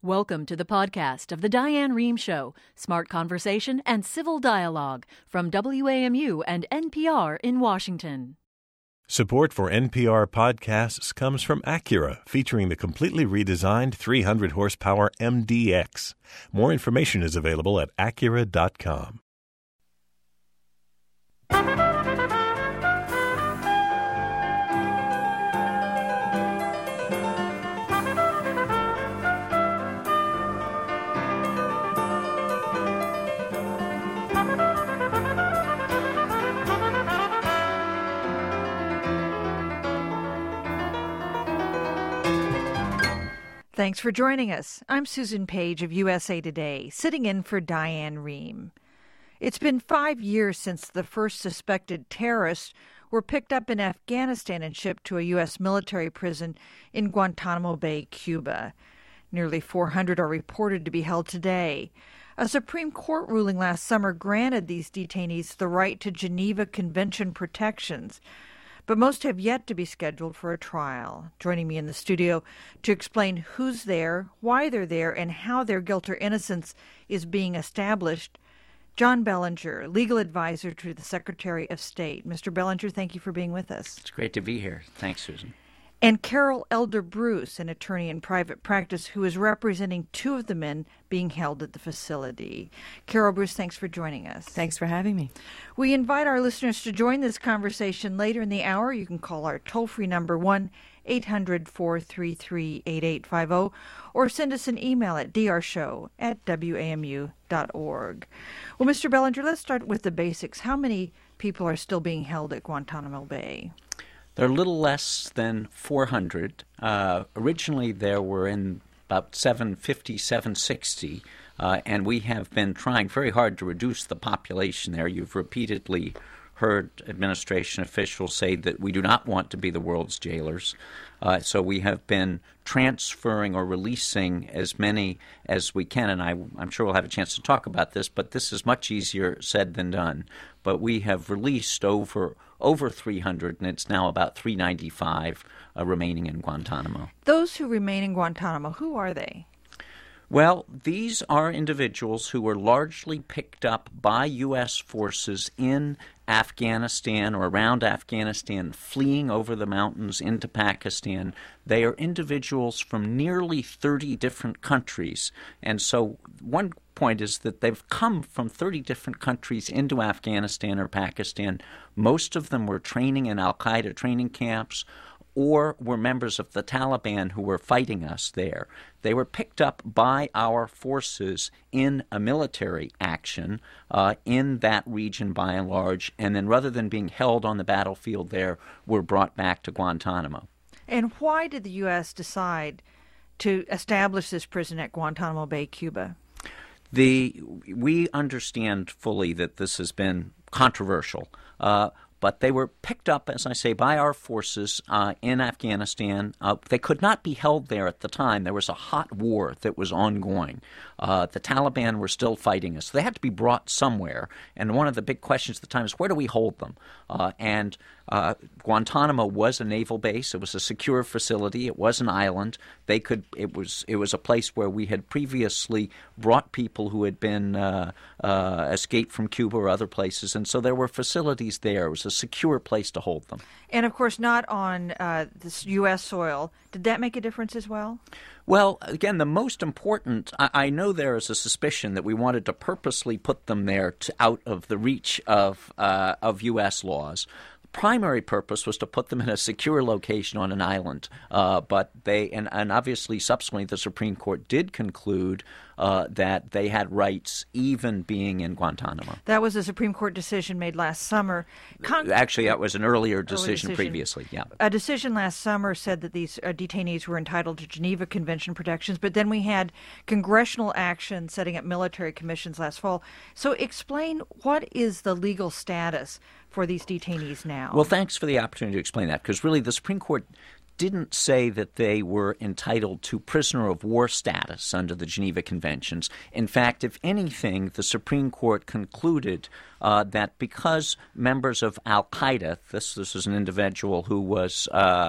Welcome to the podcast of The Diane Rehm Show, smart conversation and civil dialogue from WAMU and NPR in Washington. Support for NPR podcasts comes from Acura, featuring the completely redesigned 300-horsepower MDX. More information is available at Acura.com. Thanks for joining us. I'm Susan Page of USA Today, sitting in for Diane Rehm. It's been 5 years since the first suspected terrorists were picked up in Afghanistan and shipped to a U.S. military prison in Guantanamo Bay, Cuba. Nearly 400 are reported to be held today. A Supreme Court ruling last summer granted these detainees the right to Geneva Convention protections, but most have yet to be scheduled for a trial. Joining me in the studio to explain who's there, why they're there, and how their guilt or innocence is being established, John Bellinger, legal advisor to the Secretary of State. Mr. Bellinger, thank you for being with us. It's great to be here. Thanks, Susan. And Carol Elder Bruce, an attorney in private practice who is representing two of the men being held at the facility. Carol Bruce, thanks for joining us. Thanks for having me. We invite our listeners to join this conversation later in the hour. You can call our toll-free number 1-800-433-8850 or send us an email at drshow@wamu.org. Well, Mr. Bellinger, let's start with the basics. How many people are still being held at Guantanamo Bay? There are a little less than 400. Originally, there were in about 750, 760, and we have been trying very hard to reduce the population there. You've repeatedly heard administration officials say that we do not want to be the world's jailers. So we have been transferring or releasing as many as we can, and I'm sure we'll have a chance to talk about this, but this is much easier said than done. But we have released over 300, and it's now about 395 remaining in Guantanamo. Those who remain in Guantanamo, who are they? Well, these are individuals who were largely picked up by U.S. forces in Afghanistan or around Afghanistan, fleeing over the mountains into Pakistan. They are individuals from nearly 30 different countries. And so one point is that they've come from 30 different countries into Afghanistan or Pakistan. Most of them were training in al-Qaeda training camps or were members of the Taliban who were fighting us there. They were picked up by our forces in a military action in that region by and large, and then rather than being held on the battlefield there, were brought back to Guantanamo. And why did the U.S. decide to establish this prison at Guantanamo Bay, Cuba? We understand fully that this has been controversial, but they were picked up, as I say, by our forces in Afghanistan. They could not be held there at the time. There was a hot war that was ongoing. The Taliban were still fighting us. They had to be brought somewhere. And one of the big questions at the time is, where do we hold them? And Guantanamo was a naval base. It was a secure facility. It was an island. It was a place where we had previously brought people who had been escaped from Cuba or other places. And so there were facilities there. It was a secure place to hold them. And, of course, not on this U.S. soil. Did that make a difference as well? Well, again, the most important, I know there is a suspicion that we wanted to purposely put them there out of the reach of U.S. laws. Primary purpose was to put them in a secure location on an island, but and obviously subsequently the Supreme Court did conclude that they had rights even being in Guantanamo. That was a Supreme Court decision made last summer. Actually, that was an earlier decision previously, yeah. A decision last summer said that these detainees were entitled to Geneva Convention protections, but then we had congressional action setting up military commissions last fall. So explain, what is the legal status for these detainees now? Well, thanks for the opportunity to explain that, because really the Supreme Court didn't say that they were entitled to prisoner of war status under the Geneva Conventions. In fact, if anything, the Supreme Court concluded that because members of al-Qaeda, this is an individual who was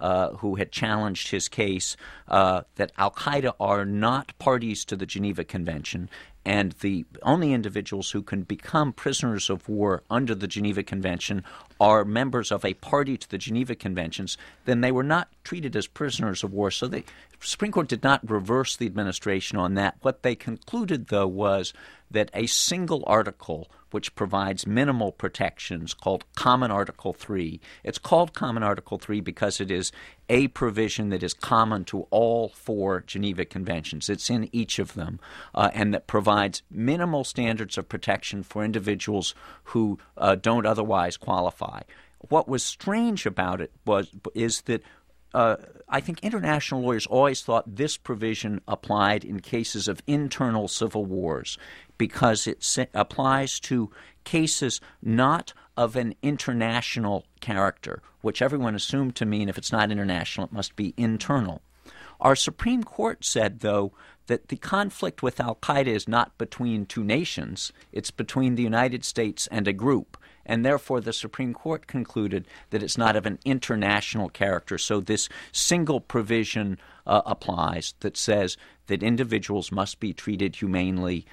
who had challenged his case that al-Qaeda are not parties to the Geneva Convention, and the only individuals who can become prisoners of war under the Geneva Convention are members of a party to the Geneva Conventions, then they were not treated as prisoners of war. So the Supreme Court did not reverse the administration on that. What they concluded, though, was that a single article which provides minimal protections called Common Article 3. It's called Common Article 3 because it is a provision that is common to all 4 Geneva Conventions. It's in each of them, and that provides minimal standards of protection for individuals who don't otherwise qualify. What was strange about it is that I think international lawyers always thought this provision applied in cases of internal civil wars because it applies to cases not of an international character, which everyone assumed to mean if it's not international, it must be internal. Our Supreme Court said, though, that the conflict with al-Qaeda is not between 2 nations, it's between the United States and a group. And therefore, the Supreme Court concluded that it's not of an international character. So this single provision applies that says that individuals must be treated humanely,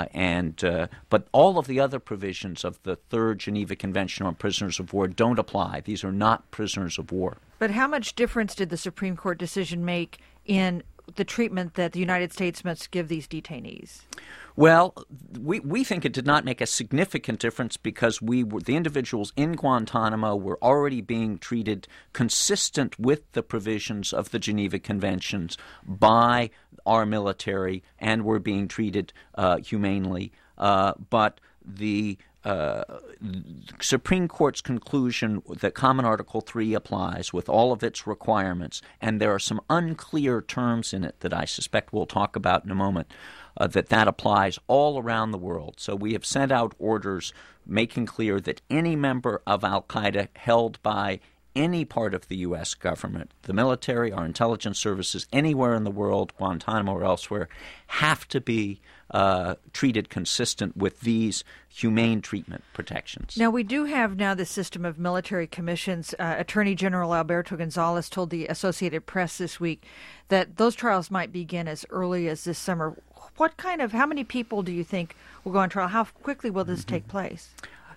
but all of the other provisions of the Third Geneva Convention on Prisoners of War don't apply. These are not prisoners of war. But how much difference did the Supreme Court decision make in the treatment that the United States must give these detainees? Well, we think it did not make a significant difference because the individuals in Guantanamo were already being treated consistent with the provisions of the Geneva Conventions by our military and were being treated humanely. But the Supreme Court's conclusion that Common Article 3 applies with all of its requirements, and there are some unclear terms in it that I suspect we'll talk about in a moment, that applies all around the world. So we have sent out orders making clear that any member of al-Qaeda held by any part of the U.S. government, the military, our intelligence services, anywhere in the world, Guantanamo or elsewhere, have to be treated consistent with these humane treatment protections. Now, we do have now the system of military commissions. Attorney General Alberto Gonzales told the Associated Press this week that those trials might begin as early as this summer. How many people do you think will go on trial? How quickly will this take place?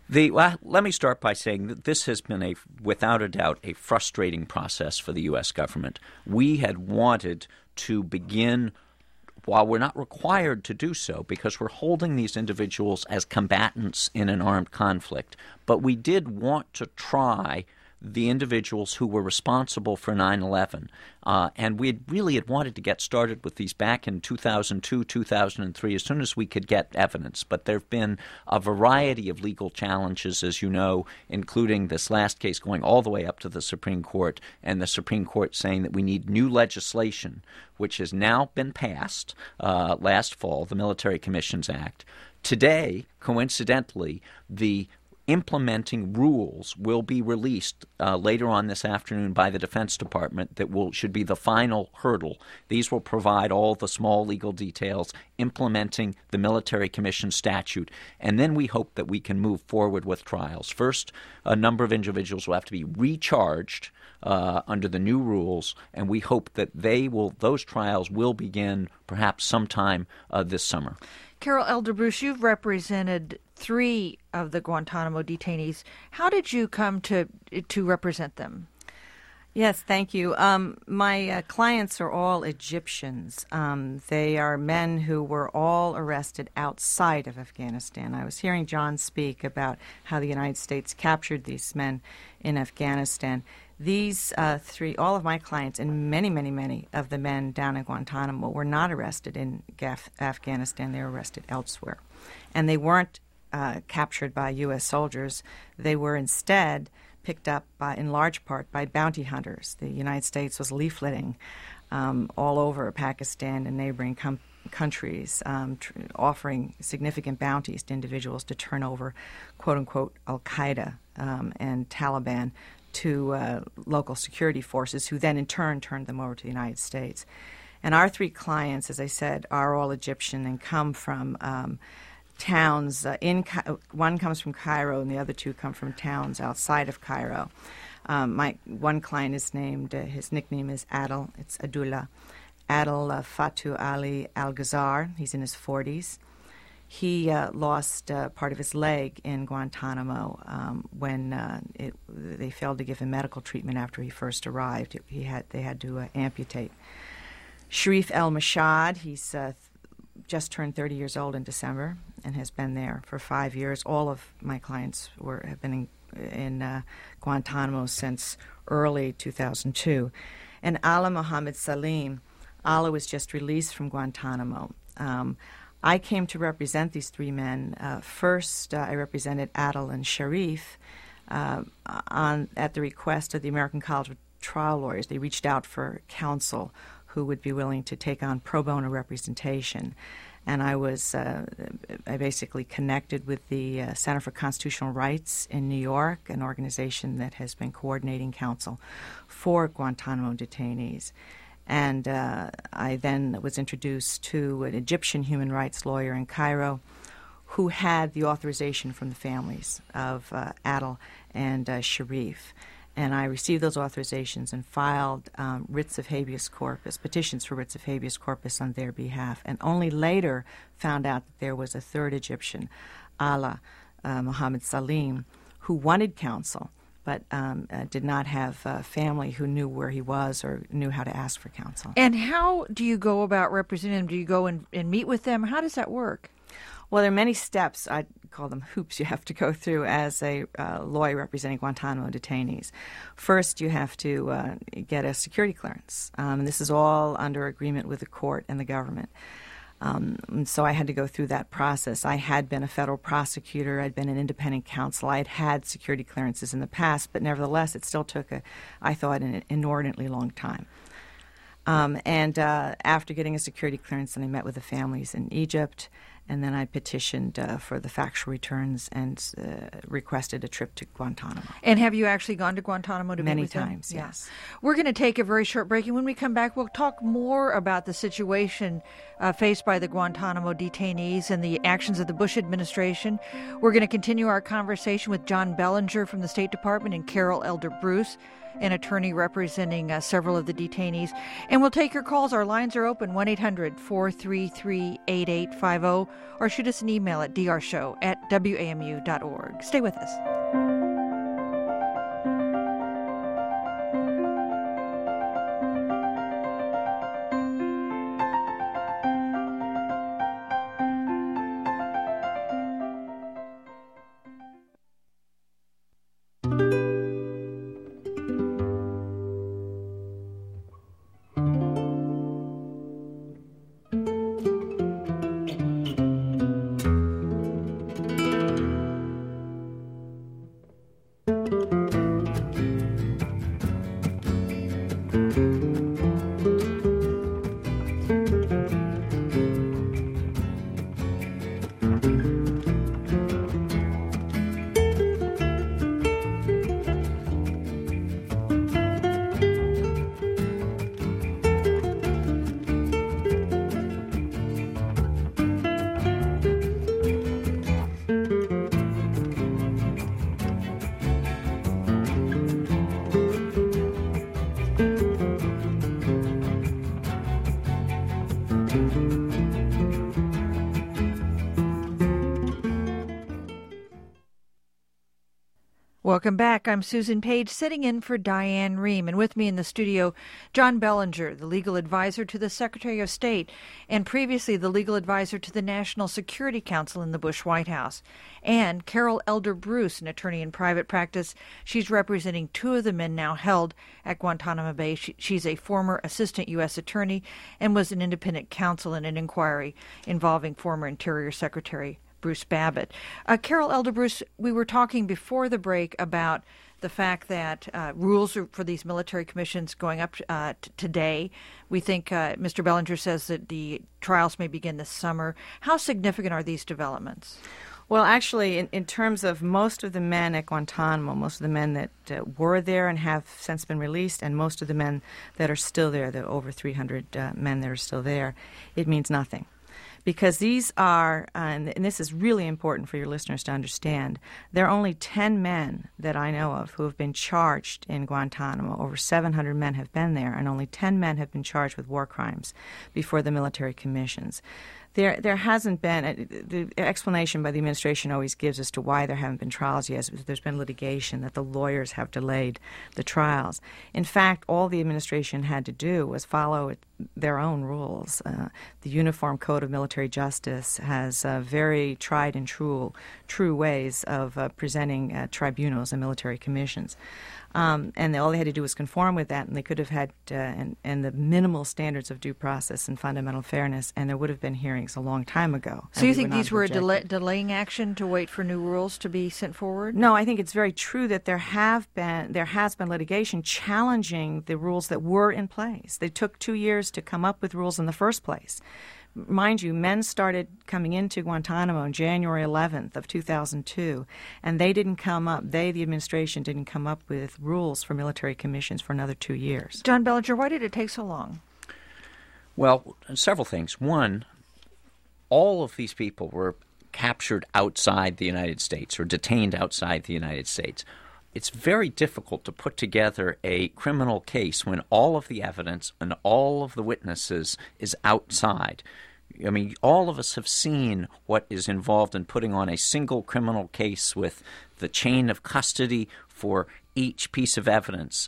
Let me start by saying that this has been, without a doubt, a frustrating process for the U.S. government. We had wanted to begin, while we're not required to do so, because we're holding these individuals as combatants in an armed conflict, but we did want to try the individuals who were responsible for 9/11. And we had wanted to get started with these back in 2002, 2003, as soon as we could get evidence. But there have been a variety of legal challenges, as you know, including this last case going all the way up to the Supreme Court, and the Supreme Court saying that we need new legislation, which has now been passed last fall, the Military Commissions Act. Today, coincidentally, the implementing rules will be released later on this afternoon by the Defense Department that should be the final hurdle. These will provide all the small legal details implementing the Military Commission statute, and then we hope that we can move forward with trials. First, a number of individuals will have to be recharged under the new rules, and we hope that those trials will begin perhaps sometime this summer. Carol Elderbruce, you've represented 3 of the Guantanamo detainees. How did you come to represent them? Yes, thank you. My clients are all Egyptians. They are men who were all arrested outside of Afghanistan. I was hearing John speak about how the United States captured these men in Afghanistan. These 3, all of my clients and many, many, many of the men down in Guantanamo were not arrested in Afghanistan. They were arrested elsewhere. And they weren't captured by U.S. soldiers. They were instead picked up in large part by bounty hunters. The United States was leafleting all over Pakistan and neighboring countries, offering significant bounties to individuals to turn over, quote-unquote, al-Qaeda and Taliban to local security forces, who then in turn turned them over to the United States. And our 3 clients, as I said, are all Egyptian and come from towns one comes from Cairo and the other 2 come from towns outside of Cairo. My one client is named, his nickname is Adel. It's Adullah. Adel Fatu Ali Al-Ghazar. He's in his 40s. He lost part of his leg in Guantanamo when they failed to give him medical treatment after he first arrived. They had to amputate. Sharif El-Mashad, he's just turned 30 years old in December and has been there for 5 years. All of my clients have been in Guantanamo since early 2002. And Ala Mohammed Salim, Ala was just released from Guantanamo. I came to represent these three men. First, I represented Adel and Sharif at the request of the American College of Trial Lawyers. They reached out for counsel who would be willing to take on pro bono representation. And I basically connected with the Center for Constitutional Rights in New York, an organization that has been coordinating counsel for Guantanamo detainees. And I then was introduced to an Egyptian human rights lawyer in Cairo who had the authorization from the families of Adel and Sharif. And I received those authorizations and filed writs of habeas corpus, petitions for writs of habeas corpus on their behalf, and only later found out that there was a third Egyptian, Ala Mohammed Salim, who wanted counsel, but did not have family who knew where he was or knew how to ask for counsel. And how do you go about representing them? Do you go and meet with them? How does that work? Well, there are many steps. I call them hoops you have to go through as a lawyer representing Guantanamo detainees. First, you have to get a security clearance. And this is all under agreement with the court and the government. And so I had to go through that process. I had been a federal prosecutor. I'd been an independent counsel. I had had security clearances in the past, but nevertheless, it still took, I thought, an inordinately long time. And after getting a security clearance, then I met with the families in Egypt, and then I petitioned for the factual returns and requested a trip to Guantanamo. And have you actually gone to Guantanamo to meet with them? Many times, yes. We're going to take a very short break, and when we come back, we'll talk more about the situation faced by the Guantanamo detainees and the actions of the Bush administration. We're going to continue our conversation with John Bellinger from the State Department and Carol Elder Bruce, an attorney representing several of the detainees. And we'll take your calls. Our lines are open, 1-800-433-8850, or shoot us an email at drshow@wamu.org. Stay with us. Welcome back. I'm Susan Page, sitting in for Diane Rehm, and with me in the studio, John Bellinger, the legal advisor to the Secretary of State, and previously the legal advisor to the National Security Council in the Bush White House, and Carol Elder Bruce, an attorney in private practice. She's representing two of the men now held at Guantanamo Bay. She's a former assistant U.S. attorney and was an independent counsel in an inquiry involving former Interior Secretary Bruce Babbitt. Carol Elder Bruce, we were talking before the break about the fact that rules for these military commissions going up today. We think Mr. Bellinger says that the trials may begin this summer. How significant are these developments? Well, actually, in terms of most of the men at Guantanamo, most of the men that were there and have since been released, and most of the men that are still there, the over 300 men that are still there, it means nothing. because these are, and this is really important for your listeners to understand, there are only 10 men that I know of who have been charged in Guantanamo. Over 700 men have been there, and only 10 men have been charged with war crimes before the military commissions. There hasn't been, the explanation by the administration always gives as to why there haven't been trials yet. There's been litigation, that the lawyers have delayed the trials. In fact, all the administration had to do was follow their own rules. The Uniform Code of Military Justice has very tried and true ways of presenting tribunals and military commissions. And all they had to do was conform with that, and they could have had and the minimal standards of due process and fundamental fairness, and there would have been hearings a long time ago. So you think these were a delaying action to wait for new rules to be sent forward? No, I think it's very true that there has been litigation challenging the rules that were in place. They took 2 years to come up with rules in the first place. Mind you, men started coming into Guantanamo on January 11th of 2002, and they, the administration, didn't come up with rules for military commissions for another 2 years. John Bellinger, why did it take so long? Well, several things. One, all of these people were captured outside the United States or detained outside the United States. It's very difficult to put together a criminal case when all of the evidence and all of the witnesses is outside. I mean, all of us have seen what is involved in putting on a single criminal case with the chain of custody for each piece of evidence,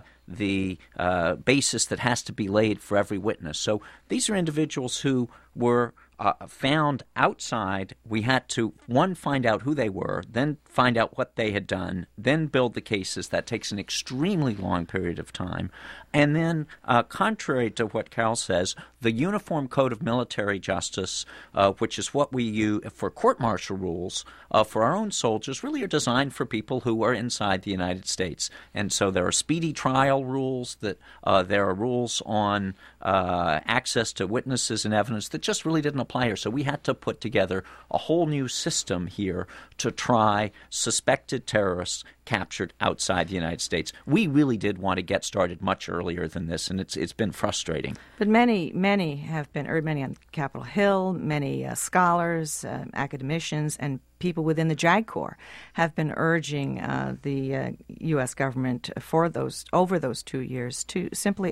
the basis that has to be laid for every witness. So these are individuals who were found outside. We had to, one, find out who they were, then find out what they had done, then build the cases. That takes an extremely long period of time. And then, contrary to what Carol says, the Uniform Code of Military Justice, which is what we use for court-martial rules for our own soldiers, really are designed for people who are inside the United States. And so there are speedy trial rules, that there are rules on access to witnesses and evidence that just really didn't apply here. So we had to put together a whole new system here to try suspected terrorists captured outside the United States. We really did want to get started much earlier than this, and it's been frustrating. But many have been, or many on Capitol Hill, many scholars, academicians, and people within the JAG Corps have been urging the U.S. government over those 2 years to simply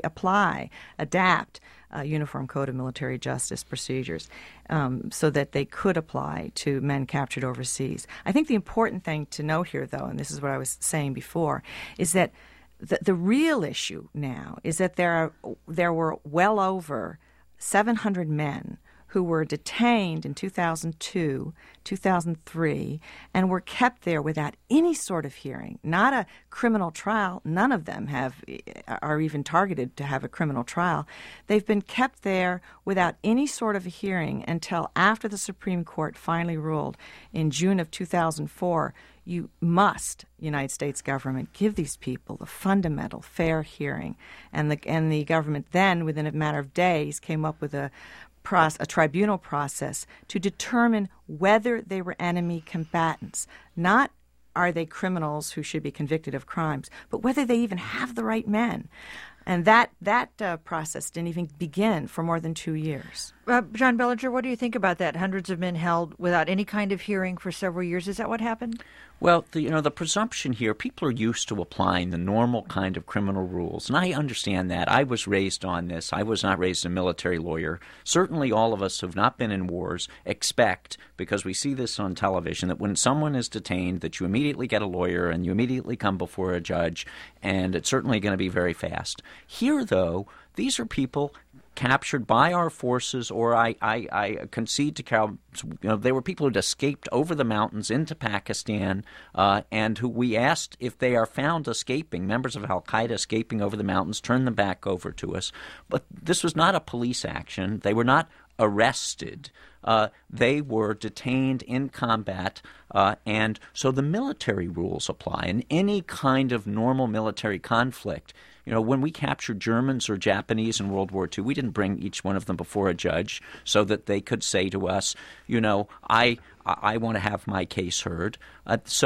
adapt Uniform Code of Military Justice procedures so that they could apply to men captured overseas. I think the important thing to know here, though, and this is what I was saying before, is that the real issue now is that there were well over 700 men who were detained in 2002, 2003, and were kept there without any sort of hearing, not a criminal trial. None of them are even targeted to have a criminal trial. They've been kept there without any sort of a hearing until after the Supreme Court finally ruled in June of 2004, you must, United States government, give these people a fundamental, fair hearing. And the government then, within a matter of days, came up with a tribunal process to determine whether they were enemy combatants. Not are they criminals who should be convicted of crimes, but whether they even have the right men. And that process didn't even begin for more than 2 years. John Bellinger, what do you think about that? Hundreds of men held without any kind of hearing for several years. Is that what happened? Well, the presumption here, people are used to applying the normal kind of criminal rules, and I understand that. I was raised on this. I was not raised a military lawyer. Certainly all of us who have not been in wars expect, because we see this on television, that when someone is detained, that you immediately get a lawyer and you immediately come before a judge, and it's certainly going to be very fast. Here, though, these are people captured by our forces, or I concede to Carol, they were people who had escaped over the mountains into Pakistan, and who we asked if they are found escaping, members of Al-Qaeda escaping over the mountains, turn them back over to us. But this was not a police action. They were not arrested. They were detained in combat, and so the military rules apply. In any kind of normal military conflict, when we captured Germans or Japanese in World War II, we didn't bring each one of them before a judge so that they could say to us, I want to have my case heard. So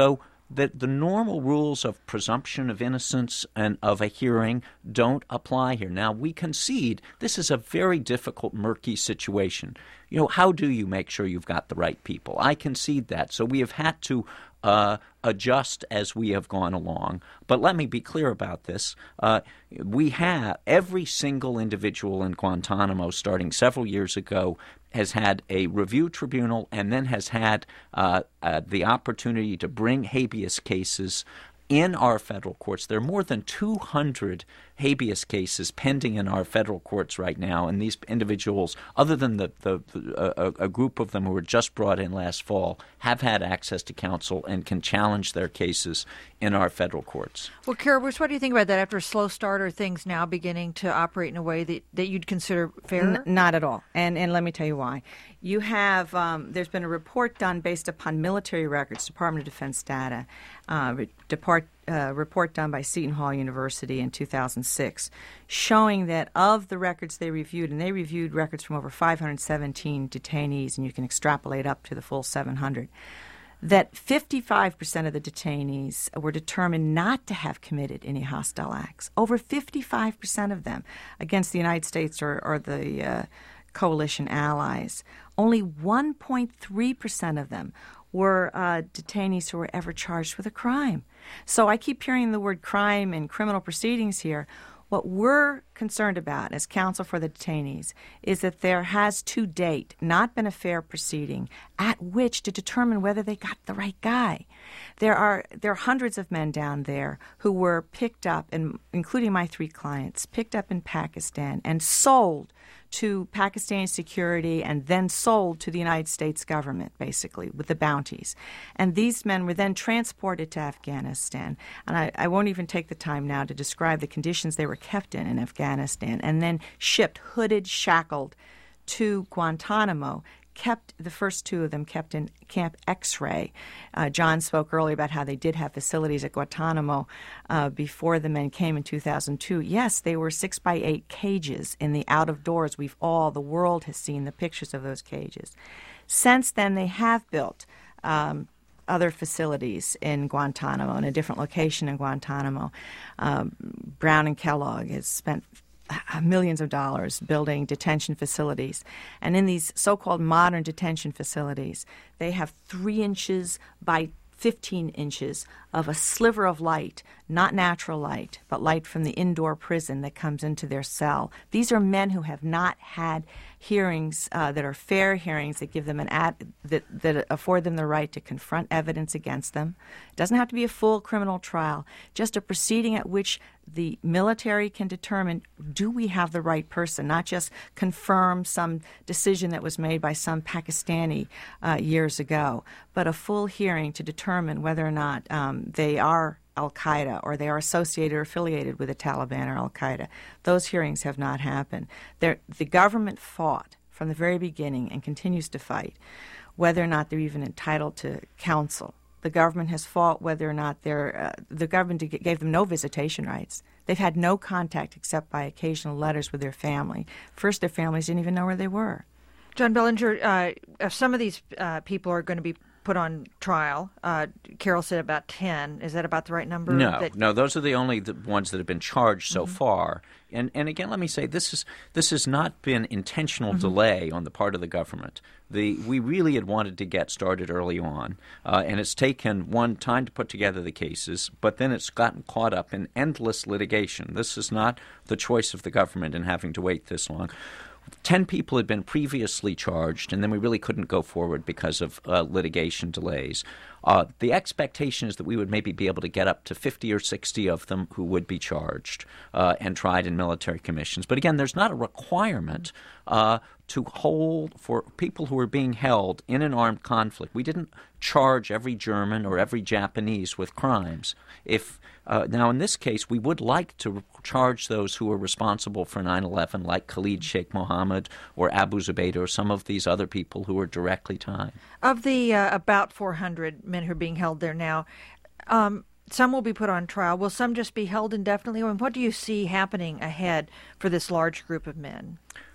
that the normal rules of presumption of innocence and of a hearing don't apply here. Now, we concede this is a very difficult, murky situation. How do you make sure you've got the right people? I concede that. So we have had to adjust as we have gone along. But let me be clear about this. We have every single individual in Guantanamo starting several years ago has had a review tribunal and then has had the opportunity to bring habeas cases in our federal courts. There are more than 200 habeas cases pending in our federal courts right now, and these individuals, other than a group of them who were just brought in last fall, have had access to counsel and can challenge their cases in our federal courts. Well, Kara Bruce, what do you think about that? After a slow start, are things now beginning to operate in a way that you'd consider fair? Not at all, and let me tell you why. You have there's been a report done based upon military records, Department of Defense data, report done by Seton Hall University in 2006, showing that of the records they reviewed, and they reviewed records from over 517 detainees, and you can extrapolate up to the full 700, that 55% of the detainees were determined not to have committed any hostile acts. Over 55% of them against the United States or the coalition allies. Only 1.3% of them were detainees who were ever charged with a crime. So I keep hearing the word crime and criminal proceedings here. What we're concerned about as counsel for the detainees is that there has to date not been a fair proceeding at which to determine whether they got the right guy. There are hundreds of men down there who were picked up, and including my 3 clients, picked up in Pakistan and sold to Pakistani security and then sold to the United States government, basically, with the bounties. And these men were then transported to Afghanistan. And I won't even take the time now to describe the conditions they were kept in Afghanistan, and then shipped, hooded, shackled, to Guantanamo. The first 2 of them kept in Camp X-Ray. John spoke earlier about how they did have facilities at Guantanamo before the men came in 2002. Yes, they were 6x8 cages in the out of doors. The world has seen the pictures of those cages. Since then, they have built other facilities in Guantanamo, in a different location in Guantanamo. Brown and Kellogg has spent millions of dollars building detention facilities. And in these so-called modern detention facilities, they have 3 inches by 15 inches of a sliver of light, not natural light, but light from the indoor prison that comes into their cell. These are men who have not had hearings that are fair hearings that give them that afford them the right to confront evidence against them. It doesn't have to be a full criminal trial, just a proceeding at which the military can determine, do we have the right person, not just confirm some decision that was made by some Pakistani years ago, but a full hearing to determine whether or not they are al-Qaeda or they are associated or affiliated with the Taliban or al-Qaeda. Those hearings have not happened. The government fought from the very beginning and continues to fight whether or not they're even entitled to counsel. The government has fought whether or not the government gave them no visitation rights. They've had no contact except by occasional letters with their family. First, their families didn't even know where they were. John Bellinger, some of these people are going to be put on trial. Carol said about 10. Is that about the right number? No, those are the only ones that have been charged so far. And again, let me say, this has not been intentional delay on the part of the government. We really had wanted to get started early on, and it's taken time to put together the cases, but then it's gotten caught up in endless litigation. This is not the choice of the government in having to wait this long. 10 people had been previously charged, and then we really couldn't go forward because of litigation delays. The expectation is that we would maybe be able to get up to 50 or 60 of them who would be charged and tried in military commissions. But again, there's not a requirement to hold for people who are being held in an armed conflict. We didn't charge every German or every Japanese with crimes. Now, in this case, we would like to charge those who are responsible for 9/11, like Khalid Sheikh Mohammed or Abu Zubaydah or some of these other people who are directly tied. Of the about 400 men who are being held there now, some will be put on trial. Will some just be held indefinitely? And what do you see happening ahead for this large group of men?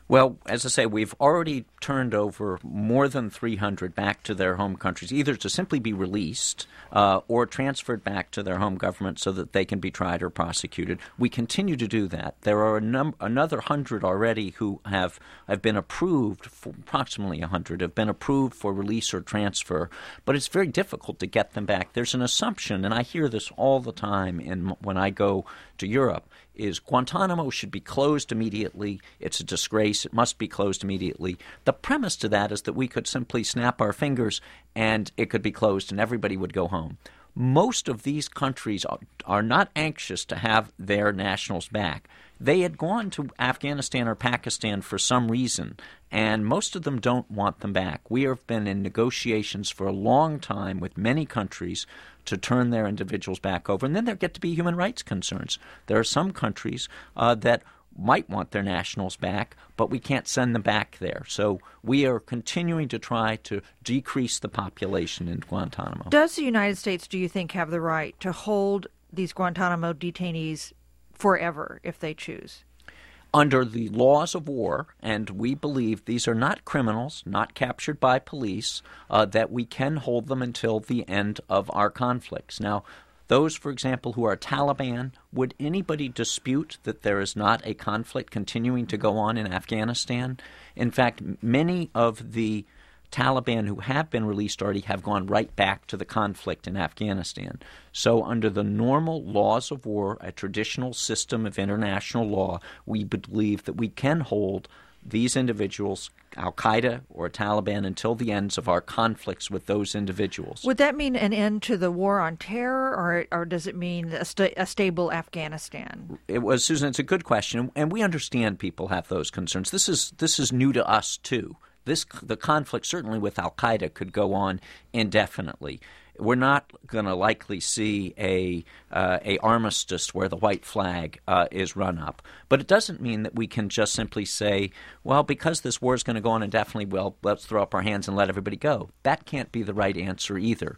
Well, as I say, we've already turned over more than 300 back to their home countries, either to simply be released or transferred back to their home government so that they can be tried or prosecuted. We continue to do that. There are another 100 already who have been approved, approximately 100 have been approved for release or transfer, but it's very difficult to get them back. There's an assumption, and I hear this all the time when I go to Europe, is Guantanamo should be closed immediately. It's a disgrace. It must be closed immediately. The premise to that is that we could simply snap our fingers and it could be closed and everybody would go home. Most of these countries are not anxious to have their nationals back. They had gone to Afghanistan or Pakistan for some reason, and most of them don't want them back. We have been in negotiations for a long time with many countries to turn their individuals back over, and then there get to be human rights concerns. There are some countries that might want their nationals back, but we can't send them back there. So we are continuing to try to decrease the population in Guantanamo. Does the United States, do you think, have the right to hold these Guantanamo detainees forever if they choose? Under the laws of war, and we believe these are not criminals, not captured by police, that we can hold them until the end of our conflicts. Now, those, for example, who are Taliban, would anybody dispute that there is not a conflict continuing to go on in Afghanistan? In fact, many of the Taliban who have been released already have gone right back to the conflict in Afghanistan. So under the normal laws of war, a traditional system of international law, we believe that we can hold these individuals, al-Qaeda or Taliban, until the ends of our conflicts with those individuals. Would that mean an end to the war on terror, or does it mean a stable Afghanistan? Susan, it's a good question, and we understand people have those concerns. This is new to us, too. The conflict, certainly with al-Qaeda, could go on indefinitely. We're not going to likely see a armistice where the white flag is run up. But it doesn't mean that we can just simply say, well, because this war is going to go on indefinitely, well, let's throw up our hands and let everybody go. That can't be the right answer either.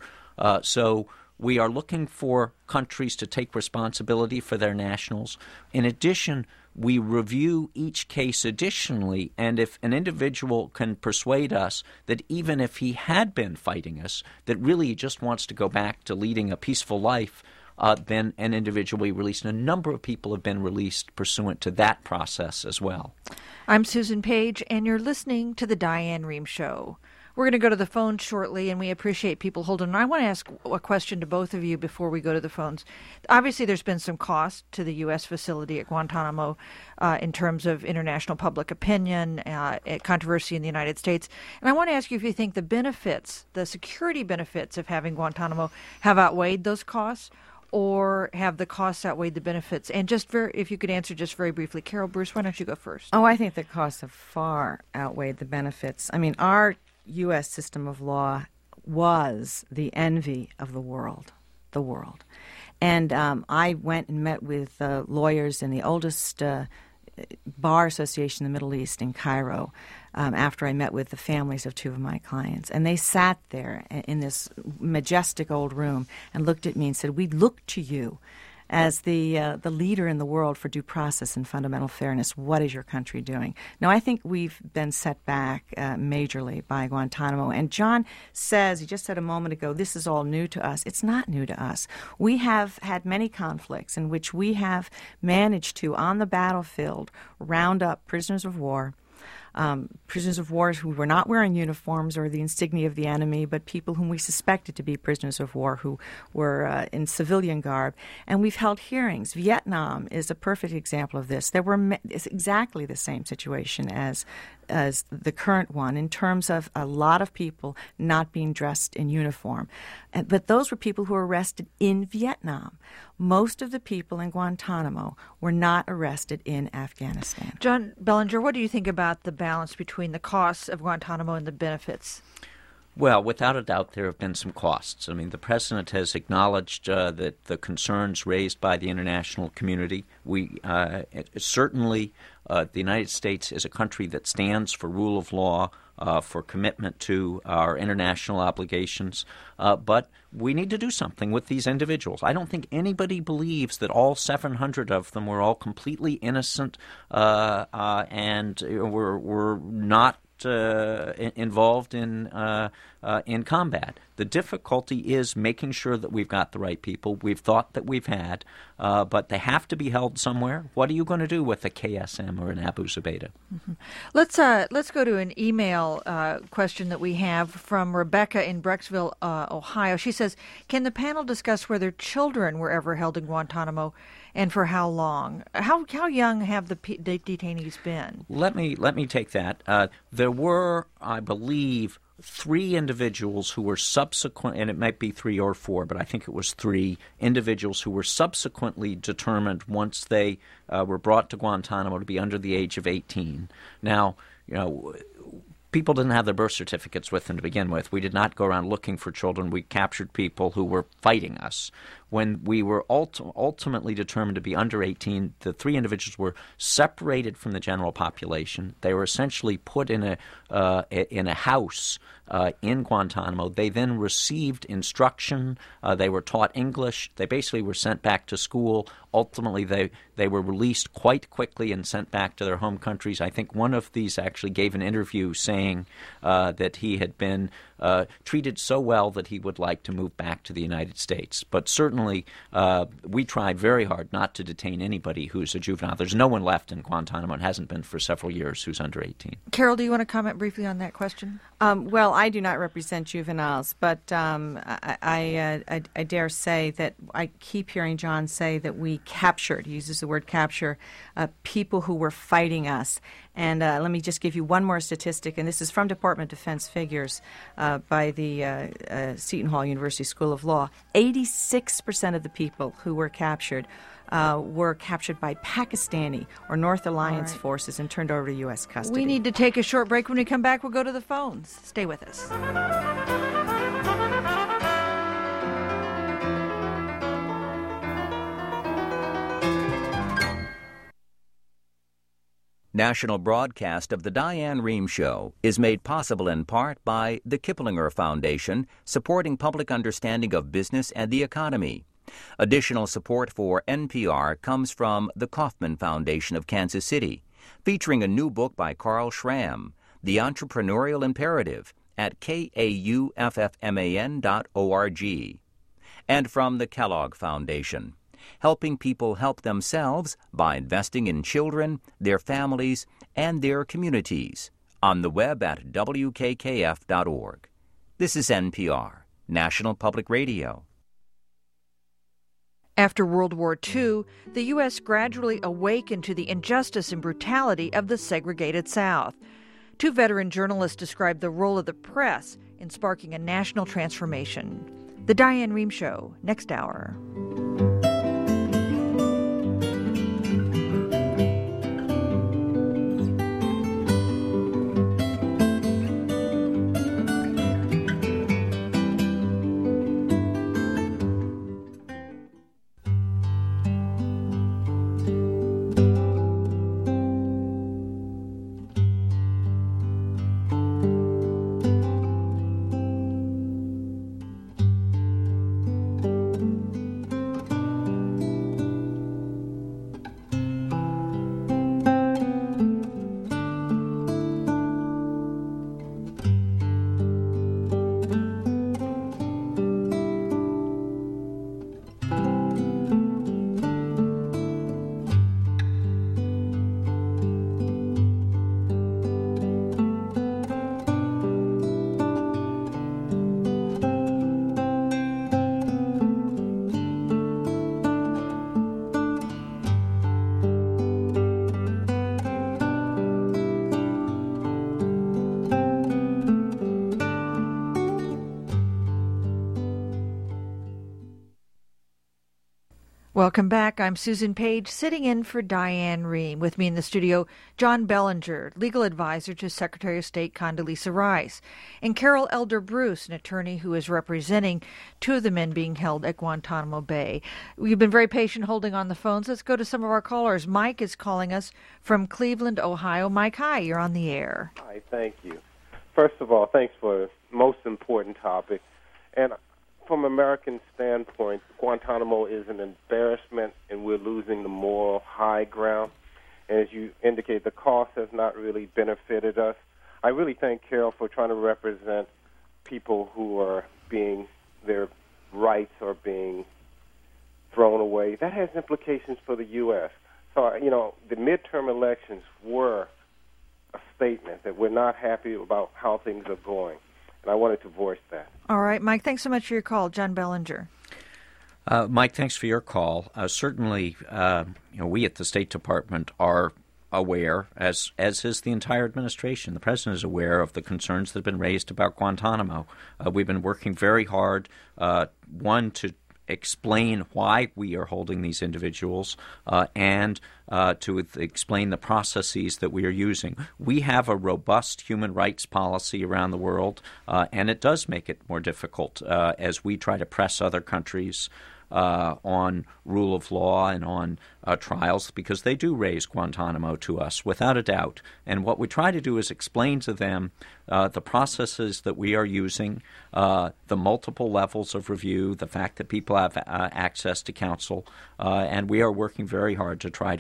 So we are looking for countries to take responsibility for their nationals. In addition, we review each case additionally, and if an individual can persuade us that even if he had been fighting us, that really he just wants to go back to leading a peaceful life, then an individual will be released. And a number of people have been released pursuant to that process as well. I'm Susan Page, and you're listening to The Diane Rehm Show. We're going to go to the phone shortly, and we appreciate people holding. I want to ask a question to both of you before we go to the phones. Obviously, there's been some cost to the U.S. facility at Guantanamo in terms of international public opinion, controversy in the United States. And I want to ask you if you think the benefits, the security benefits of having Guantanamo have outweighed those costs, or have the costs outweighed the benefits? And if you could answer just very briefly. Carol, Bruce, why don't you go first? Oh, I think the costs have far outweighed the benefits. I mean, our U.S. system of law was the envy of the world. And I went and met with lawyers in the oldest bar association in the Middle East in Cairo after I met with the families of two of my clients. And they sat there in this majestic old room and looked at me and said, "We look to you as the leader in the world for due process and fundamental fairness. What is your country doing?" Now, I think we've been set back majorly by Guantanamo. And John says, he just said a moment ago, this is all new to us. It's not new to us. We have had many conflicts in which we have managed to, on the battlefield, round up prisoners of war, who were not wearing uniforms or the insignia of the enemy, but people whom we suspected to be prisoners of war who were in civilian garb. And we've held hearings. Vietnam is a perfect example of this. It's exactly the same situation as the current one in terms of a lot of people not being dressed in uniform. But those were people who were arrested in Vietnam. Most of the people in Guantanamo were not arrested in Afghanistan. John Bellinger, what do you think about the balance between the costs of Guantanamo and the benefits? Well, without a doubt, there have been some costs. I mean, the President has acknowledged that the concerns raised by the international community. Certainly, the United States is a country that stands for rule of law, for commitment to our international obligations. But we need to do something with these individuals. I don't think anybody believes that all 700 of them were all completely innocent and were not involved in combat. The difficulty is making sure that we've got the right people. We've thought that we've had, but they have to be held somewhere. What are you going to do with a KSM or an Abu Zubaydah? Mm-hmm. Let's go to an email question that we have from Rebecca in Brecksville, Ohio. She says, "Can the panel discuss whether children were ever held in Guantanamo, and for how long? How young have the detainees been?" Let me take that. There were, I believe, 3 individuals who were subsequent, and it might be 3 or 4, but I think it was 3 individuals who were subsequently determined once they were brought to Guantanamo to be under the age of 18. Now, people didn't have their birth certificates with them to begin with. We did not go around looking for children. We captured people who were fighting us. When we were ultimately determined to be under 18, the 3 individuals were separated from the general population. They were essentially put in a house in Guantanamo. They then received instruction. They were taught English. They basically were sent back to school. Ultimately, they were released quite quickly and sent back to their home countries. I think one of these actually gave an interview saying that he had been treated so well that he would like to move back to the United States. But certainly we tried very hard not to detain anybody who's a juvenile. There's no one left in Guantanamo and hasn't been for several years who's under 18. Carol, do you want to comment briefly on that question? Well, I do not represent juveniles, but I dare say that I keep hearing John say that we captured, he uses the word capture, people who were fighting us. And let me just give you one more statistic, and this is from Department of Defense figures by the Seton Hall University School of Law. 86% of the people who were captured by Pakistani or North Alliance forces and turned over to U.S. custody. We need to take a short break. When we come back, we'll go to the phones. Stay with us. National broadcast of the Diane Rehm Show is made possible in part by the Kiplinger Foundation, supporting public understanding of business and the economy. Additional support for NPR comes from the Kauffman Foundation of Kansas City, featuring a new book by Carl Schramm, The Entrepreneurial Imperative, at kauffman.org. And from the Kellogg Foundation, helping people help themselves by investing in children, their families, and their communities, on the web at wkkf.org. This is NPR, National Public Radio. After World War II, the U.S. gradually awakened to the injustice and brutality of the segregated South. 2 veteran journalists described the role of the press in sparking a national transformation. The Diane Rehm Show, next hour. Welcome back. I'm Susan Page, sitting in for Diane Rehm. With me in the studio, John Bellinger, legal advisor to Secretary of State Condoleezza Rice, and Carol Elder Bruce, an attorney who is representing 2 of the men being held at Guantanamo Bay. You've been very patient holding on the phones. Let's go to some of our callers. Mike is calling us from Cleveland, Ohio. Mike, hi, you're on the air. Hi, thank you. First of all, thanks for the most important topic. And from an American standpoint, Guantanamo is an embarrassment, and we're losing the moral high ground. And as you indicate, the cost has not really benefited us. I really thank Carol for trying to represent people who are their rights are being thrown away. That has implications for the U.S. So, the midterm elections were a statement that we're not happy about how things are going. And I wanted to voice that. All right, Mike, thanks so much for your call. John Bellinger. Mike, thanks for your call. Certainly, we at the State Department are aware, as is the entire administration. The President is aware of the concerns that have been raised about Guantanamo. We've been working very hard, one, to explain why we are holding these individuals and to explain the processes that we are using. We have a robust human rights policy around the world, and it does make it more difficult as we try to press other countries on rule of law and on trials, because they do raise Guantanamo to us, without a doubt. And what we try to do is explain to them the processes that we are using, the multiple levels of review, the fact that people have access to counsel, and we are working very hard to try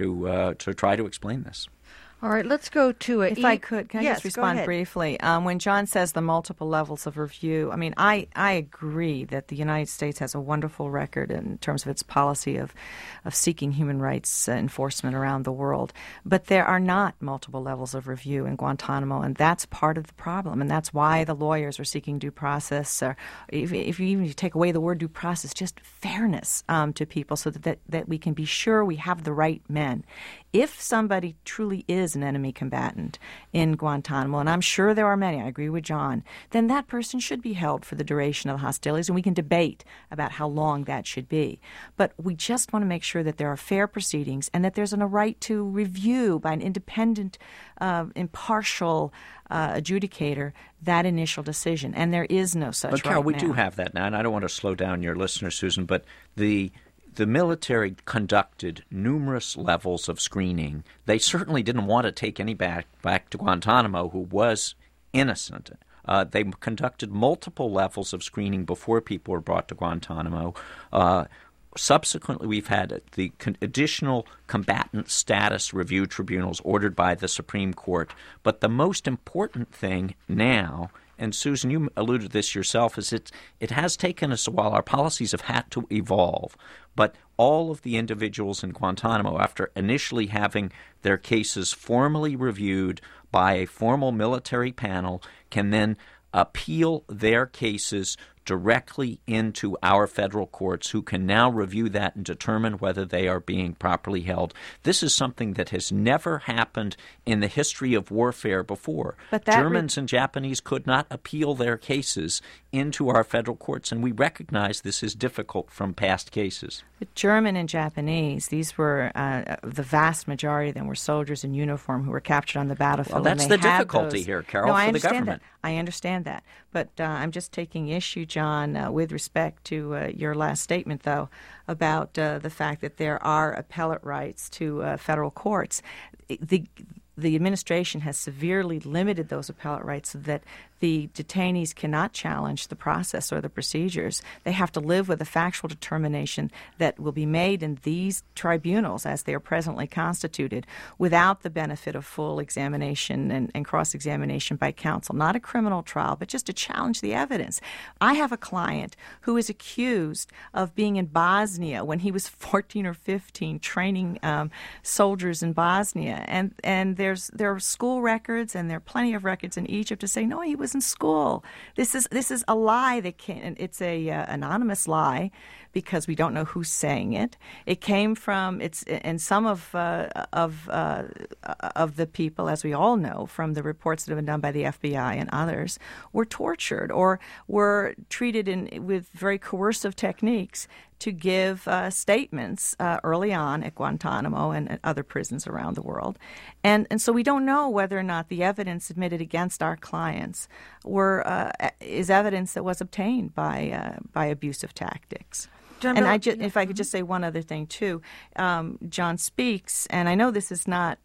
to explain this. All right, let's go to it. If I could, can I yes, just respond briefly? When John says the multiple levels of review, I agree that the United States has a wonderful record in terms of its policy of seeking human rights enforcement around the world. But there are not multiple levels of review in Guantanamo, and that's part of the problem. And that's why the lawyers are seeking due process, or if you even take away the word due process, just fairness to people so that we can be sure we have the right men. If somebody truly is an enemy combatant in Guantanamo, and I'm sure there are many, I agree with John, then that person should be held for the duration of the hostilities, and we can debate about how long that should be. But we just want to make sure that there are fair proceedings and that there's a right to review by an independent, impartial adjudicator that initial decision, and there is no such right now. But Carol, we do have that now, and I don't want to slow down your listener, Susan, but the military conducted numerous levels of screening. They certainly didn't want to take any back to Guantanamo who was innocent. They conducted multiple levels of screening before people were brought to Guantanamo. Subsequently, we've had the additional combatant status review tribunals ordered by the Supreme Court. But the most important thing now, and Susan, you alluded to this yourself, is it has taken us a while. Our policies have had to evolve. But all of the individuals in Guantanamo, after initially having their cases formally reviewed by a formal military panel, can then appeal their cases directly into our federal courts, who can now review that and determine whether they are being properly held. This is something that has never happened in the history of warfare before. But Germans and Japanese could not appeal their cases into our federal courts, and we recognize this is difficult from past cases. The German and Japanese, these were the vast majority of them were soldiers in uniform who were captured on the battlefield. Well, that's the difficulty here, Carol, for the government. I understand that. But I'm just taking issue, John, with respect to your last statement, though, about the fact that there are appellate rights to federal courts. The administration has severely limited those appellate rights so that the detainees cannot challenge the process or the procedures. They have to live with a factual determination that will be made in these tribunals as they are presently constituted without the benefit of full examination and cross-examination by counsel. Not a criminal trial, but just to challenge the evidence. I have a client who is accused of being in Bosnia when he was 14 or 15 training soldiers in Bosnia. And there are school records, and there are plenty of records in Egypt to say, no, he was in school. This is a lie. It's a anonymous lie because we don't know who's saying it. It came from some of the people, as we all know, from the reports that have been done by the FBI and others, were tortured or were treated with very coercive techniques to give statements early on at Guantanamo and at other prisons around the world. And so we don't know whether or not the evidence submitted against our clients is evidence that was obtained by abusive tactics. John, and if I could just say one other thing too, John speaks, and I know this is not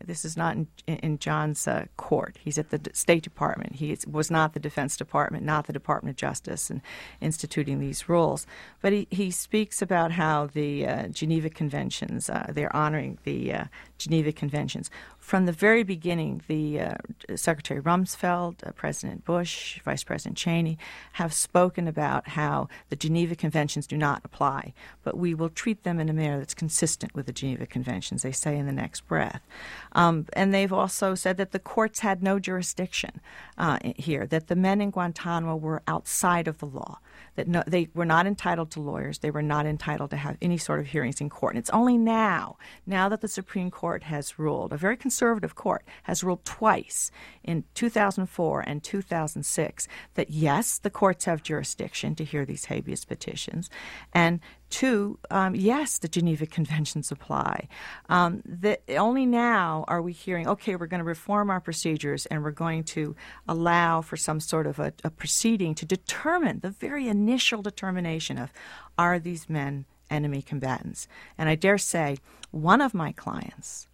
in John's court. He's at the State Department. He was not the Defense Department, not the Department of Justice, and instituting these rules. But he speaks about how the Geneva Conventions, they're honoring the Geneva Conventions. From the very beginning, the Secretary Rumsfeld, President Bush, Vice President Cheney have spoken about how the Geneva Conventions do not apply, but we will treat them in a manner that's consistent with the Geneva Conventions, they say in the next breath. And they've also said that the courts had no jurisdiction here, that the men in Guantanamo were outside of the law, that they were not entitled to lawyers, they were not entitled to have any sort of hearings in court. And it's only now that the Supreme Court has ruled, a very conservative court has ruled twice in 2004 and 2006 that yes, the courts have jurisdiction to hear these habeas petitions, and two, yes, the Geneva Conventions apply. Only now are we hearing, okay, we're going to reform our procedures and we're going to allow for some sort of a proceeding to determine the very initial determination of, are these men enemy combatants? And I dare say one of my clients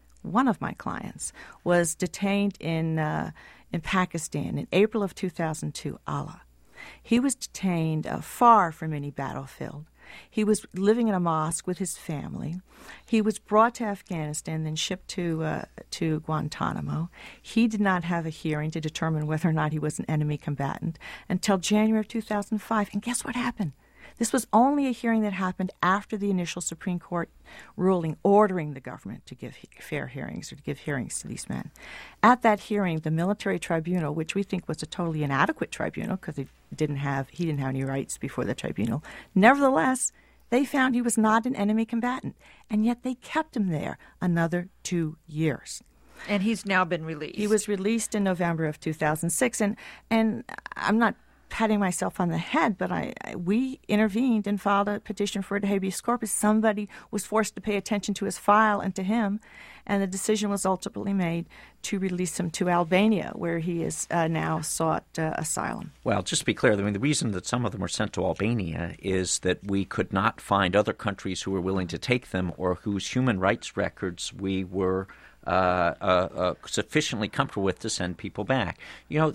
was detained in Pakistan in April of 2002, Allah. He was detained far from any battlefield. He was living in a mosque with his family. He was brought to Afghanistan, then shipped to Guantanamo. He did not have a hearing to determine whether or not he was an enemy combatant until January of 2005. And guess what happened? This was only a hearing that happened after the initial Supreme Court ruling ordering the government to give fair hearings or to give hearings to these men. At that hearing, the military tribunal, which we think was a totally inadequate tribunal because he didn't have any rights before the tribunal, nevertheless, they found he was not an enemy combatant, and yet they kept him there another 2 years. And he's now been released. He was released in November of 2006, and I'm not patting myself on the head, but we intervened and filed a petition for a habeas corpus. Somebody was forced to pay attention to his file and to him, and the decision was ultimately made to release him to Albania, where he is now sought asylum. Well, just to be clear, I mean, the reason that some of them were sent to Albania is that we could not find other countries who were willing to take them or whose human rights records we were sufficiently comfortable with to send people back. You know,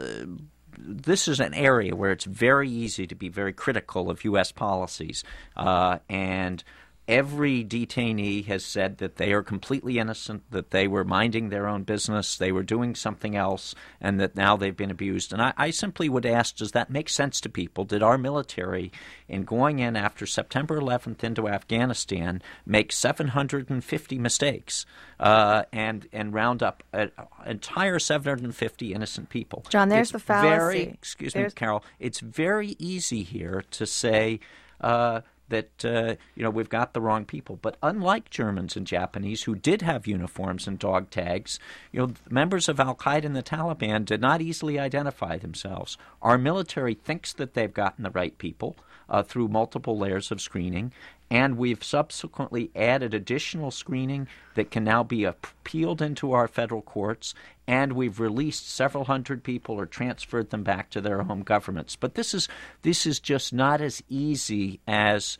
this is an area where it's very easy to be very critical of U.S. policies, and every detainee has said that they are completely innocent, that they were minding their own business, they were doing something else, and that now they've been abused. And I simply would ask, does that make sense to people? Did our military, in going in after September 11th into Afghanistan, make 750 mistakes and round up an entire 750 innocent people? John, there's the fallacy. Excuse me, Carol. It's very easy here to say that we've got the wrong people. But unlike Germans and Japanese, who did have uniforms and dog tags, members of Al-Qaeda and the Taliban did not easily identify themselves. Our military thinks that they've gotten the right people through multiple layers of screening, and we've subsequently added additional screening that can now be appealed into our federal courts, and we've released several hundred people or transferred them back to their home governments. But this is just not as easy as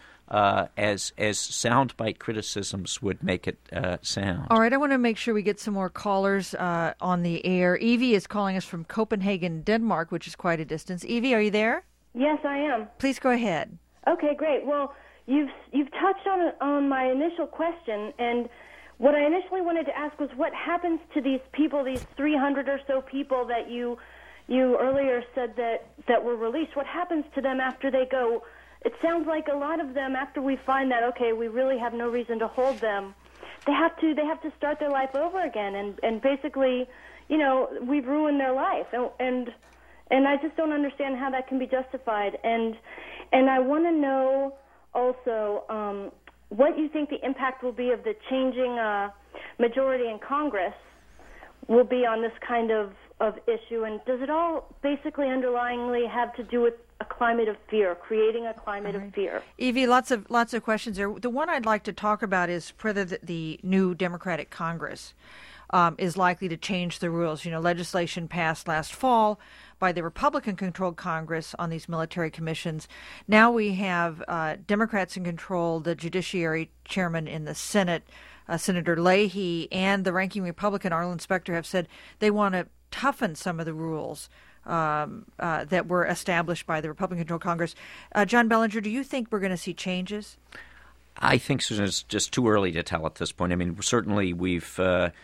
soundbite criticisms would make it sound. All right, I want to make sure we get some more callers on the air. Evie is calling us from Copenhagen, Denmark, which is quite a distance. Evie, are you there? Yes, I am. Please go ahead. Okay, great. Well, you've touched on my initial question, and what I initially wanted to ask was what happens to these people, these 300 or so people that you earlier said that were released. What happens to them after they go? It sounds like a lot of them, after we find that, okay, we really have no reason to hold them, they have to start their life over again, and basically, we've ruined their life, and I just don't understand how that can be justified. And I want to know also what you think the impact will be of the changing majority in Congress will be on this kind of issue, and does it all basically underlyingly have to do with a climate of fear, creating a climate of fear? Evie, lots of questions there. The one I'd like to talk about is whether the new Democratic Congress is likely to change the rules. Legislation passed last fall by the Republican-controlled Congress on these military commissions. Now we have Democrats in control, the Judiciary Chairman in the Senate, Senator Leahy, and the ranking Republican, Arlen Specter, have said they want to toughen some of the rules that were established by the Republican-controlled Congress. John Bellinger, do you think we're going to see changes? I think, Susan, it's just too early to tell at this point. I mean, certainly we've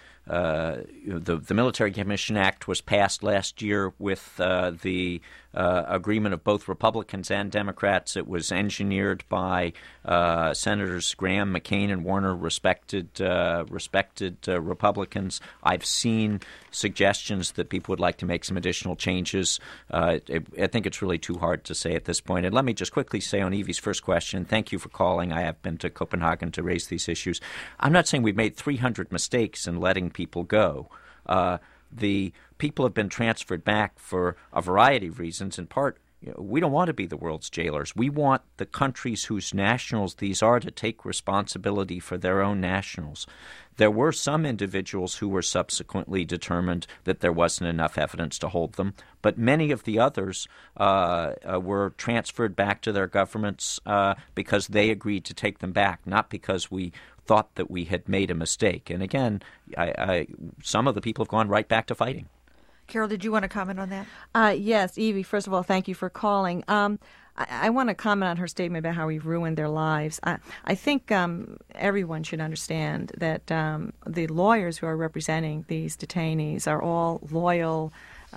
the Military Commission Act was passed last year with the agreement of both Republicans and Democrats. It was engineered by Senators Graham, McCain, and Warner, respected Republicans. I've seen suggestions that people would like to make some additional changes. I think it's really too hard to say at this point. And let me just quickly say on Evie's first question, thank you for calling. I have been to Copenhagen to raise these issues. I'm not saying we've made 300 mistakes in letting people go. The people have been transferred back for a variety of reasons. In part, we don't want to be the world's jailers. We want the countries whose nationals these are to take responsibility for their own nationals. There were some individuals who were subsequently determined that there wasn't enough evidence to hold them, but many of the others were transferred back to their governments because they agreed to take them back, not because we thought that we had made a mistake. And again, some of the people have gone right back to fighting. Carol, did you want to comment on that? Yes, Evie, first of all, thank you for calling. I want to comment on her statement about how we've ruined their lives. I think everyone should understand that the lawyers who are representing these detainees are all loyal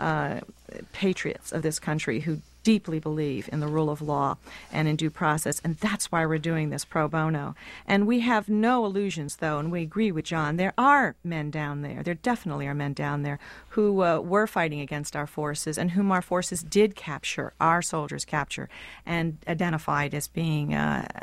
patriots of this country who deeply believe in the rule of law and in due process, and that's why we're doing this pro bono. And we have no illusions, though, and we agree with John. There are men down there. There definitely are men down there who were fighting against our forces and whom our forces did capture, our soldiers capture, and identified as being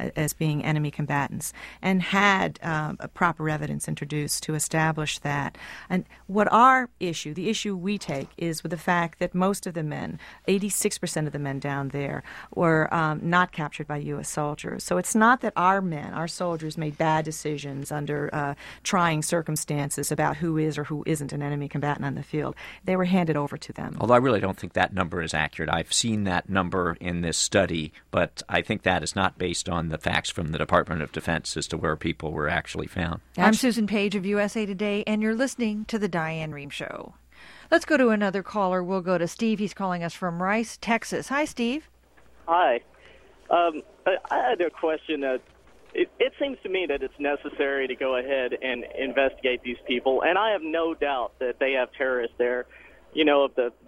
enemy combatants, and had proper evidence introduced to establish that. And what our issue, the issue we take, is with the fact that most of the men, 86% of the men down there, were not captured by U.S. soldiers. So it's not that our men, our soldiers, made bad decisions under trying circumstances about who is or who isn't an enemy combatant on the field. They were handed over to them. Although I really don't think that number is accurate. I've seen that number in this study, but I think that is not based on the facts from the Department of Defense as to where people were actually found. I'm Susan Page of USA Today, and you're listening to The Diane Rehm Show. Let's go to another caller. We'll go to Steve. He's calling us from Rice, Texas. Hi, Steve. Hi. I had a question. It seems to me that it's necessary to go ahead and investigate these people, and I have no doubt that they have terrorists there. You know, of the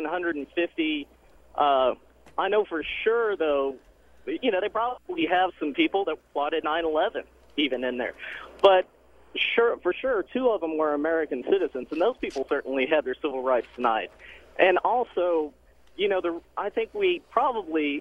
750, I know for sure, though, you know, they probably have some people that plotted 9/11 even in there. But for sure, two of them were American citizens, and those people certainly had their civil rights denied. And also, you know, I think we probably,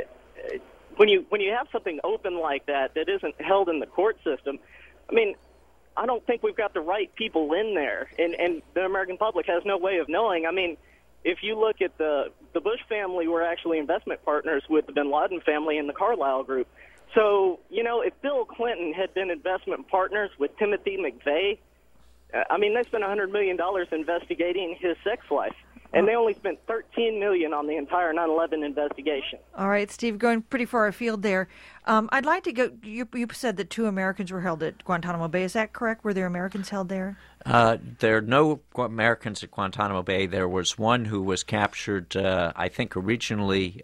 when you have something open like that isn't held in the court system, I mean, I don't think we've got the right people in there, and the American public has no way of knowing. I mean, if you look at the Bush family were actually investment partners with the bin Laden family and the Carlyle Group. So, you know, if Bill Clinton had been investment partners with Timothy McVeigh, I mean, they spent $100 million investigating his sex life, and they only spent $13 million on the entire 9/11 investigation. All right, Steve, going pretty far afield there. I'd like to go. You said that 2 Americans were held at Guantanamo Bay. Is that correct? Were there Americans held there? There are no Americans at Guantanamo Bay. There was one who was captured, I think, originally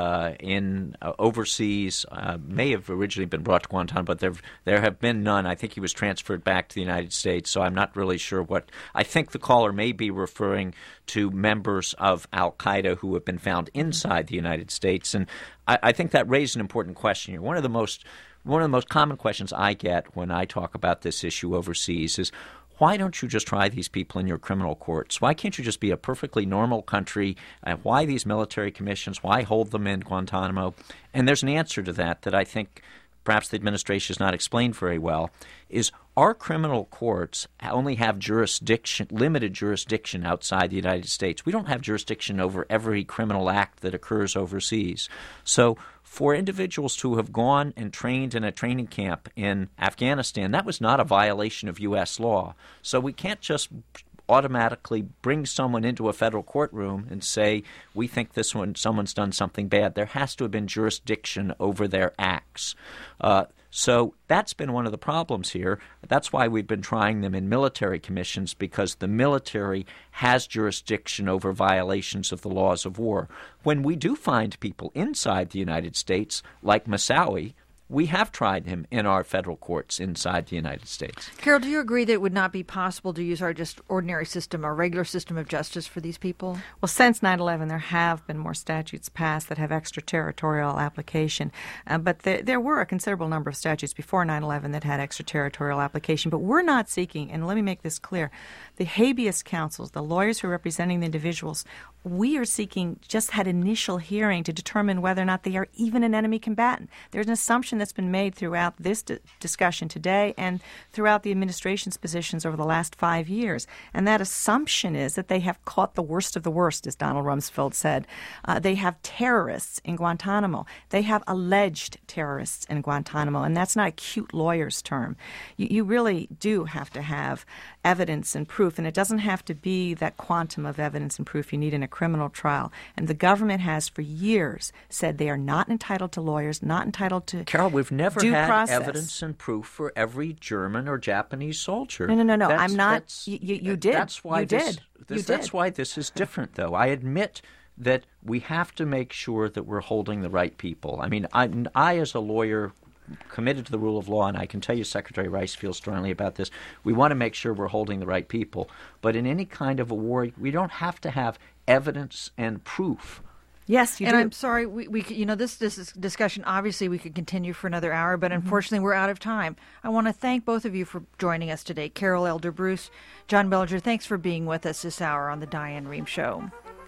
in overseas. May have originally been brought to Guantanamo, but there have been none. I think he was transferred back to the United States, so I'm not really sure what. I think the caller may be referring to members of al-Qaeda who have been found inside the United States, and I think that raised an important question here. One of the most common questions I get when I talk about this issue overseas is, why don't you just try these people in your criminal courts? Why can't you just be a perfectly normal country? Why these military commissions? Why hold them in Guantanamo? And there's an answer to that I think perhaps the administration has not explained very well, is our criminal courts only have limited jurisdiction outside the United States. We don't have jurisdiction over every criminal act that occurs overseas. So for individuals who have gone and trained in a training camp in Afghanistan, that was not a violation of U.S. law. So we can't just automatically bring someone into a federal courtroom and say, we think someone's done something bad. There has to have been jurisdiction over their acts. So that's been one of the problems here. That's why we've been trying them in military commissions, because the military has jurisdiction over violations of the laws of war. When we do find people inside the United States, like Moussaoui, we have tried him in our federal courts inside the United States. Carol, do you agree that it would not be possible to use our just ordinary system, our regular system of justice for these people? Well, since 9/11, there have been more statutes passed that have extraterritorial application. But there were a considerable number of statutes before 9/11 that had extraterritorial application. But we're not seeking, and let me make this clear, the habeas counsels, the lawyers who are representing the individuals, we are seeking just that initial hearing to determine whether or not they are even an enemy combatant. There's an assumption that's been made throughout this discussion today and throughout the administration's positions over the last 5 years. And that assumption is that they have caught the worst of the worst, as Donald Rumsfeld said. They have terrorists in Guantanamo. They have alleged terrorists in Guantanamo. And that's not a cute lawyer's term. You really do have to have evidence and proof, and it doesn't have to be that quantum of evidence and proof you need in a criminal trial. And the government has for years said they are not entitled to lawyers, not entitled to Carol, we've never due had process. evidence and proof for every German or Japanese soldier. No. I'm not. You did. That's why you did. That's why this is different, though. I admit that we have to make sure that we're holding the right people. I mean, I as a lawyer, committed to the rule of law, and I can tell you Secretary Rice feels strongly about this. We want to make sure we're holding the right people. But in any kind of a war, we don't have to have evidence and proof. Yes, you do. And I'm sorry, we this is discussion, obviously we could continue for another hour, but unfortunately we're out of time. I want to thank both of you for joining us today. Carol Elder Bruce, John Bellinger, thanks for being with us this hour on The Diane Rehm Show.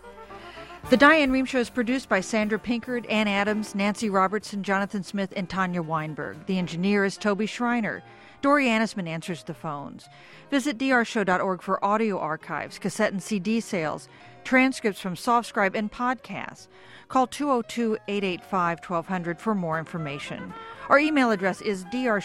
The Diane Rehm Show is produced by Sandra Pinkard, Ann Adams, Nancy Robertson, Jonathan Smith, and Tanya Weinberg. The engineer is Toby Schreiner. Dori Annisman answers the phones. Visit drshow.org for audio archives, cassette and CD sales, transcripts from SoftScribe, and podcasts. Call 202-885-1200 for more information. Our email address is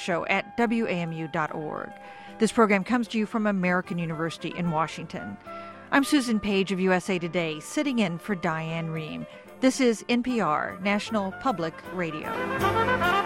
drshow@wamu.org. This program comes to you from American University in Washington. I'm Susan Page of USA Today, sitting in for Diane Rehm. This is NPR, National Public Radio.